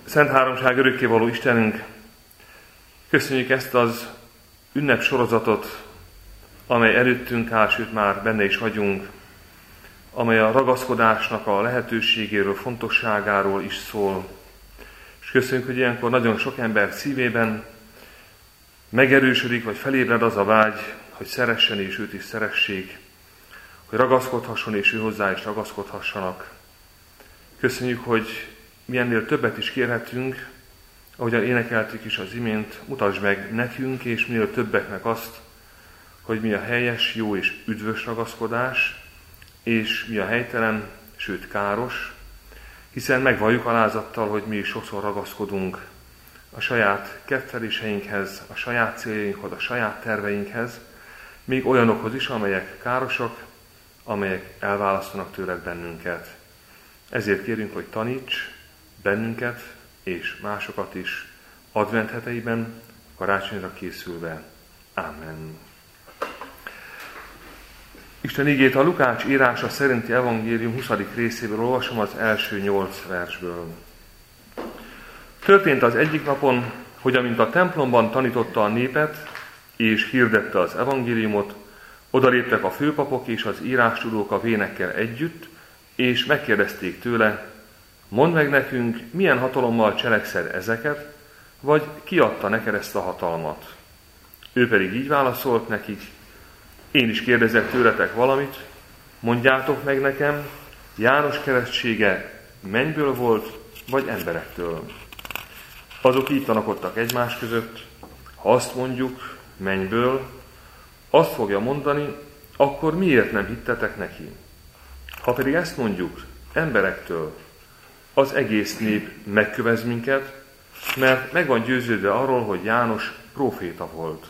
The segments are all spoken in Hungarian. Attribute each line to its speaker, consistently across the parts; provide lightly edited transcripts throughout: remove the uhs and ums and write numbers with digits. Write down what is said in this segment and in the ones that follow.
Speaker 1: Szent Háromság örökkévaló Istenünk, köszönjük ezt az ünnepsorozatot, amely előttünk áll, sőt már benne is vagyunk, amely a ragaszkodásnak a lehetőségéről, fontosságáról is szól. És köszönjük, hogy ilyenkor nagyon sok ember szívében megerősödik, vagy felébred az a vágy, hogy szeressen és őt is szeressék, hogy ragaszkodhasson és ő hozzá is ragaszkodhassanak. Köszönjük, hogy mi ennél többet is kérhetünk, ahogyan énekeltük is az imént, mutasd meg nekünk és minél többeknek azt, hogy mi a helyes, jó és üdvös ragaszkodás, és mi a helytelen, sőt káros, hiszen megvalljuk alázattal, hogy mi is sokszor ragaszkodunk a saját kedveléseinkhez, a saját céljainkhoz, a saját terveinkhez, még olyanokhoz is, amelyek károsak, amelyek elválasztanak tőled bennünket. Ezért kérünk, hogy taníts bennünket és másokat is advent heteiben, karácsonyra készülve. Ámen. Isten igét a Lukács írása szerinti evangélium 20. részéből olvasom az első 8 versből. Történt az egyik napon, hogy amint a templomban tanította a népet, és hirdette az evangéliumot, odaléptek a főpapok és az írástudók a vénekkel együtt, és megkérdezték tőle, mondd meg nekünk, milyen hatalommal cselekszed ezeket, vagy ki adta neked ezt a hatalmat? Ő pedig így válaszolt nekik, én is kérdezek tőletek valamit, mondjátok meg nekem, János keresztsége mennyből volt, vagy emberektől? Azok így tanakodtak egymás között, ha azt mondjuk, mennyből, azt fogja mondani, akkor miért nem hittetek neki? Ha pedig ezt mondjuk, emberektől, az egész nép megkövez minket, mert meg van győződve arról, hogy János próféta volt.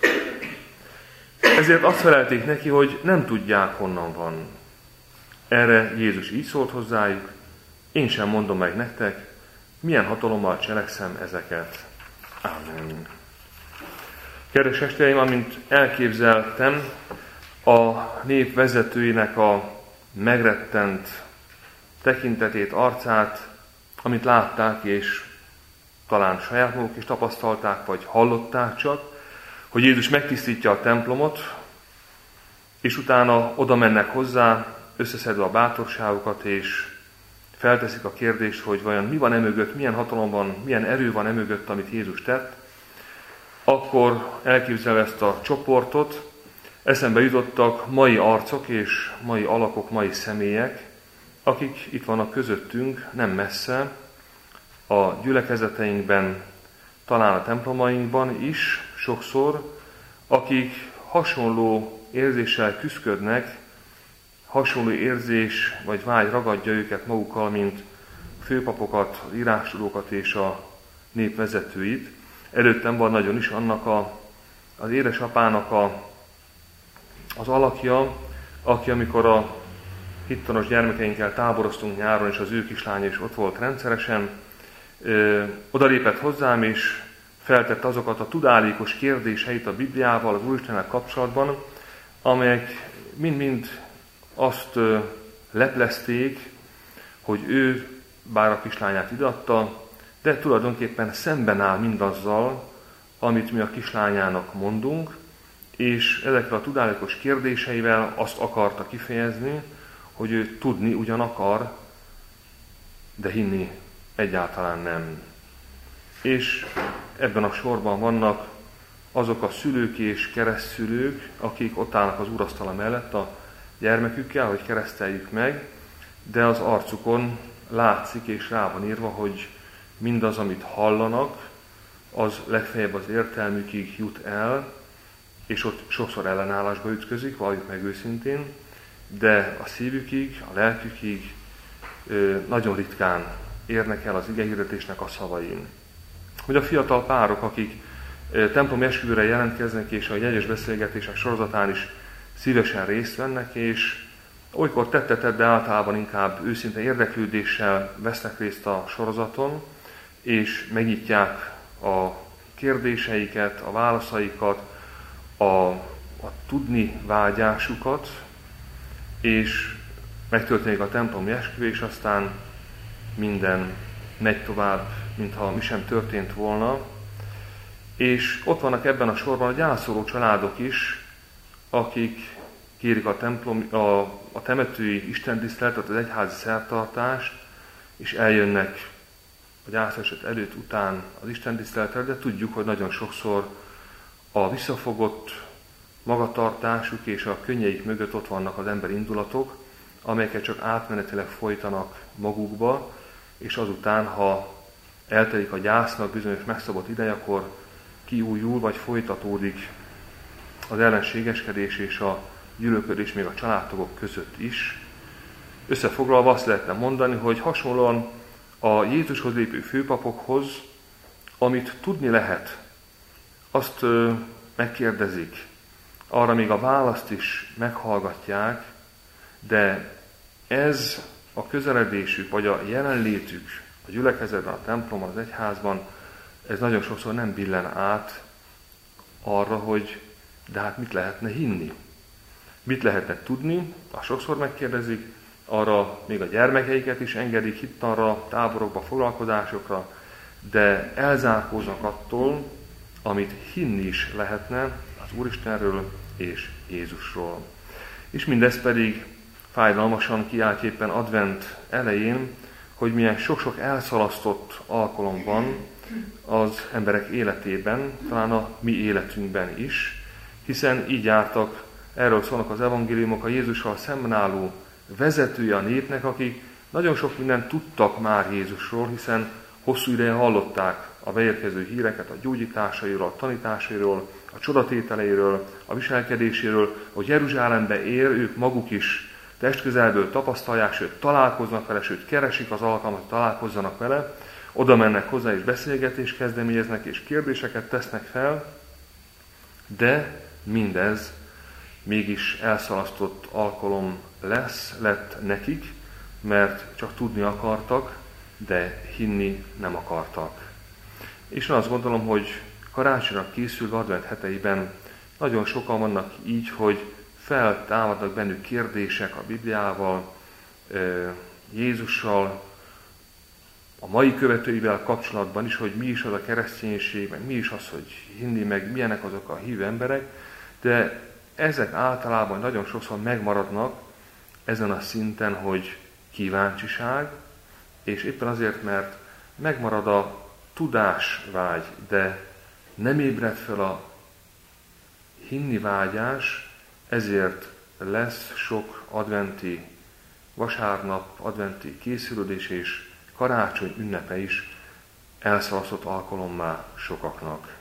Speaker 1: Ezért azt felelték neki, hogy nem tudják, honnan van. Erre Jézus így szólt hozzájuk, én sem mondom meg nektek, milyen hatalommal cselekszem ezeket. Ámen. Kedves testvéreim, amint elképzeltem a nép vezetőinek a megrettent tekintetét, arcát, amit látták, és talán saját maguk is tapasztalták, vagy hallották csak, hogy Jézus megtisztítja a templomot, és utána oda mennek hozzá, összeszedve a bátorságukat, és felteszik a kérdést, hogy vajon mi van emögött, milyen hatalom van, milyen erő van emögött, amit Jézus tett, akkor elképzelve ezt a csoportot, eszembe jutottak mai arcok és mai alakok, mai személyek, akik itt vannak közöttünk, nem messze, a gyülekezeteinkben, talán a templomainkban is sokszor, akik hasonló érzéssel küszködnek, hasonló érzés vagy vágy ragadja őket magukkal, mint a főpapokat, az írástudókat és a nép vezetőit. Előttem van nagyon is annak az édesapának az alakja, aki amikor a hittanos gyermekeinkkel táboroztunk nyáron, és az ő kislánya is ott volt rendszeresen, odalépett hozzám, és feltette azokat a tudálékos kérdéseit a Bibliával, az Úristennel kapcsolatban, amelyek mind-mind azt leplezték, hogy ő, bár a kislányát ideadta, de tulajdonképpen szemben áll mindazzal, amit mi a kislányának mondunk, és ezekkel a tudálékos kérdéseivel azt akarta kifejezni, hogy ő tudni ugyan akar, de hinni egyáltalán nem. És ebben a sorban vannak azok a szülők és keresztszülők, akik ott állnak az úrasztala mellett a gyermekükkel, hogy kereszteljük meg, de az arcukon látszik és rá van írva, hogy mindaz, amit hallanak, az legfeljebb az értelmükig jut el, és ott sokszor ellenállásba ütközik, valljuk meg őszintén, de a szívükig, a lelkükig nagyon ritkán érnek el az igehirdetésnek a szavain. Hogy a fiatal párok, akik templomi esküvőre jelentkeznek, és a jegyes beszélgetések sorozatán is szívesen részt vennek, és olykor tettetett, de általában inkább őszinte érdeklődéssel vesznek részt a sorozaton, és megnyitják a kérdéseiket, a válaszaikat, a tudni vágyásukat, és megtörténik a templomi esküvő, és aztán minden megy tovább, mintha mi sem történt volna. És ott vannak ebben a sorban a gyászoló családok is, akik kérik a temetői istentiszteletet, az egyházi szertartást, és eljönnek a gyászeset előtt, után az istentiszteletre, de tudjuk, hogy nagyon sokszor a visszafogott magatartásuk és a könnyeik mögött ott vannak az emberi indulatok, amelyeket csak átmenetileg folytanak magukba, és azután, ha eltelik a gyásznak bizonyos megszabott ideje, akkor kiújul, vagy folytatódik az ellenségeskedés és a gyűlölködés még a családtagok között is. Összefoglalva azt lehetne mondani, hogy hasonlóan a Jézushoz lépő főpapokhoz, amit tudni lehet, azt megkérdezik, arra még a választ is meghallgatják, de ez a közeledésük, vagy a jelenlétük a gyülekezetben, a templomban, az egyházban, ez nagyon sokszor nem billen át arra, hogy de hát mit lehetne hinni? Mit lehetne tudni? Azt sokszor megkérdezik, arra még a gyermekeiket is engedik hittanra, táborokba, foglalkozásokra, de elzárkóznak attól, amit hinni is lehetne az Úristenről és Jézusról. És mindez pedig fájdalmasan kiáltja éppen advent elején, hogy milyen sok-sok elszalasztott alkalom van az emberek életében, talán a mi életünkben is, hiszen így jártak, erről szólnak az evangéliumok, a Jézussal szemben álló vezetője a népnek, akik nagyon sok mindent tudtak már Jézusról, hiszen hosszú ideje hallották a beérkező híreket a gyógyításairól, a tanításairól, a csodatételeiről, a viselkedéséről, hogy Jeruzsálembe ér, ők maguk is testközelből tapasztalják, sőt találkoznak vele, sőt keresik az alkalmat, hogy találkozzanak vele, oda mennek hozzá és beszélgetést kezdeményeznek és kérdéseket tesznek fel, de mindez mégis elszalasztott alkalom lett nekik, mert csak tudni akartak, de hinni nem akartak. És én azt gondolom, hogy karácsonyra készülve advent heteiben nagyon sokan vannak így, hogy feltámadnak bennük kérdések a Bibliával, Jézussal, a mai követőivel kapcsolatban is, hogy mi is az a kereszténység, meg mi is az, hogy hinni, meg milyenek azok a hívő emberek, de ezek általában nagyon sokszor megmaradnak ezen a szinten, hogy kíváncsiság, és éppen azért, mert megmarad a tudásvágy, de nem ébred fel a hinni vágyás, ezért lesz sok adventi vasárnap, adventi készülődés és karácsony ünnepe is elszalasztott alkalommá sokaknak.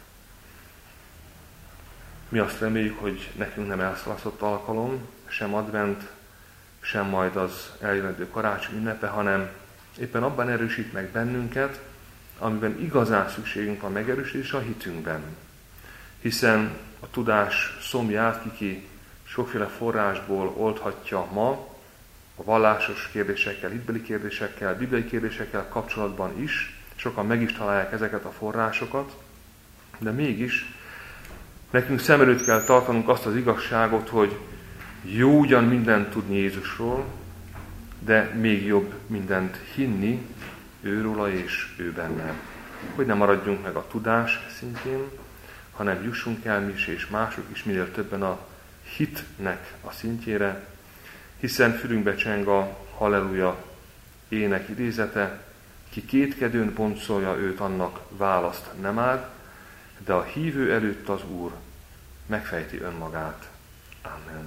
Speaker 1: Mi azt reméljük, hogy nekünk nem elszalasztott alkalom, sem advent, sem majd az eljövendő karácsony ünnepe, hanem éppen abban erősít meg bennünket, amiben igazán szükségünk van megerősítés a hitünkben. Hiszen a tudás szomját ki sokféle forrásból oldhatja ma, a vallásos kérdésekkel, hitbeli kérdésekkel, bibliai kérdésekkel kapcsolatban is. Sokan meg is találják ezeket a forrásokat, de mégis nekünk szem előtt kell tartanunk azt az igazságot, hogy jó ugyan mindent tudni Jézusról, de még jobb mindent hinni őróla és ő benne. Hogy ne maradjunk meg a tudás szintjén, hanem jussunk el mi is és mások is minél többen a hitnek a szintjére, hiszen fülünkbe cseng a halleluja ének idézete, ki kétkedőn boncolja őt, annak választ nem ad, de a hívő előtt az Úr megfejti önmagát. Amen.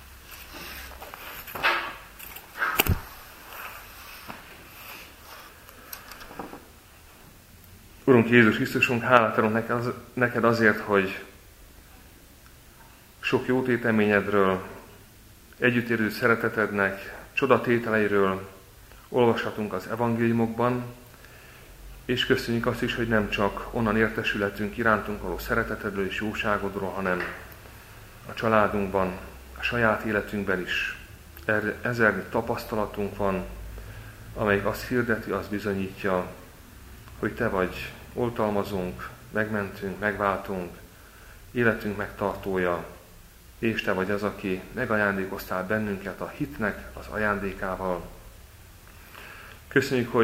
Speaker 1: Urunk Jézus Krisztusunk, hálát adunk neked azért, hogy sok jó téteményedről, együttérző szeretetednek, csodatételeiről olvashatunk az evangéliumokban, és köszönjük azt is, hogy nem csak onnan értesülhetünk irántunk való szeretetedről és jóságodról, hanem a családunkban, a saját életünkben is ezernyi tapasztalatunk van, amelyik azt hirdeti, azt bizonyítja, hogy te vagy oltalmazunk, megmentünk, megváltunk, életünk megtartója, és te vagy az, aki megajándékoztál bennünket a hitnek az ajándékával. Köszönjük, hogy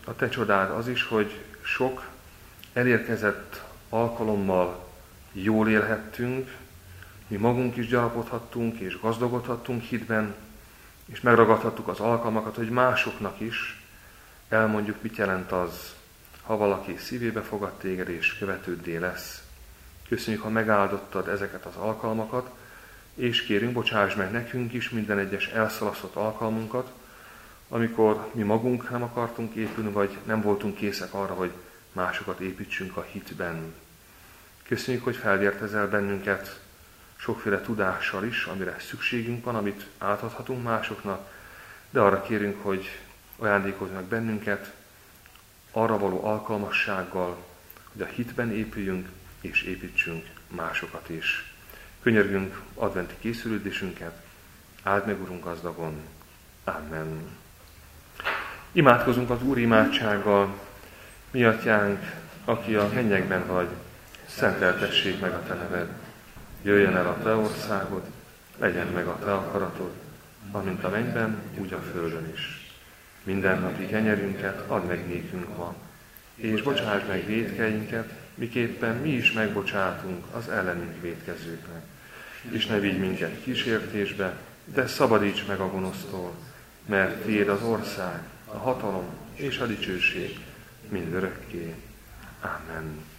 Speaker 1: a te csodád az is, hogy sok elérkezett alkalommal jól élhettünk, mi magunk is gyarapodhattunk és gazdagodhattunk hitben, és megragadhattuk az alkalmakat, hogy másoknak is elmondjuk, mit jelent az, ha valaki szívébe fogad téged és követőddé lesz. Köszönjük, ha megáldottad ezeket az alkalmakat, és kérünk, bocsáss meg nekünk is minden egyes elszalasztott alkalmunkat, amikor mi magunk nem akartunk épülni, vagy nem voltunk készek arra, hogy másokat építsünk a hitben. Köszönjük, hogy felvértezel bennünket sokféle tudással is, amire szükségünk van, amit átadhatunk másoknak, de arra kérünk, hogy ajándékozz meg bennünket arra való alkalmassággal, hogy a hitben épüljünk és építsünk másokat is. Könyörgünk adventi készülődésünket, áld meg, Urunk, gazdagon. Amen. Imádkozunk az Úr imádsággal. Mi Atyánk, aki a mennyekben vagy, szenteltessék meg a te neved. Jöjjön el a te országod, legyen meg a te akaratod, amint a mennyben, úgy a földön is. Mindennapi kenyerünket add meg nékünk ma, és bocsáss meg vétkeinket, miképpen mi is megbocsátunk az ellenünk vétkezőknek. És ne vigy minket kísértésbe, de szabadíts meg a gonosztól, mert tiéd az ország, a hatalom és a dicsőség mindörökké. Amen.